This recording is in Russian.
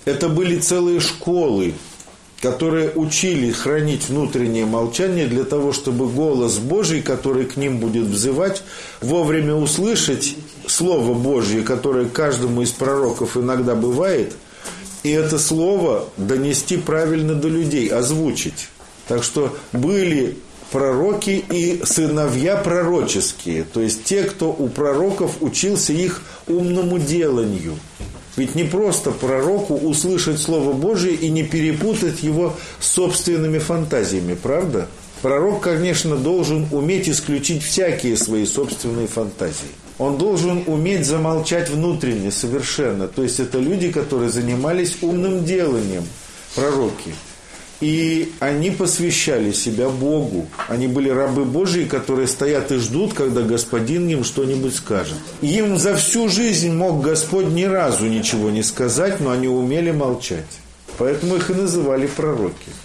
Это были целые школы, которые учили хранить внутреннее молчание для того, чтобы голос Божий, который к ним будет взывать, вовремя услышать Слово Божье, которое каждому из пророков иногда бывает, и это Слово донести правильно до людей, озвучить. Так что были пророки и сыновья пророческие, то есть те, кто у пророков учился их умному деланию. Ведь не просто пророку услышать Слово Божие и не перепутать его с собственными фантазиями, правда? Пророк, конечно, должен уметь исключить всякие свои собственные фантазии. Он должен уметь замолчать внутренне совершенно. То есть это люди, которые занимались умным деланием, пророки. И они посвящали себя Богу. Они были рабы Божьи, которые стоят и ждут, когда Господин им что-нибудь скажет. Им за всю жизнь мог Господь ни разу ничего не сказать, но они умели молчать. Поэтому их и называли пророки.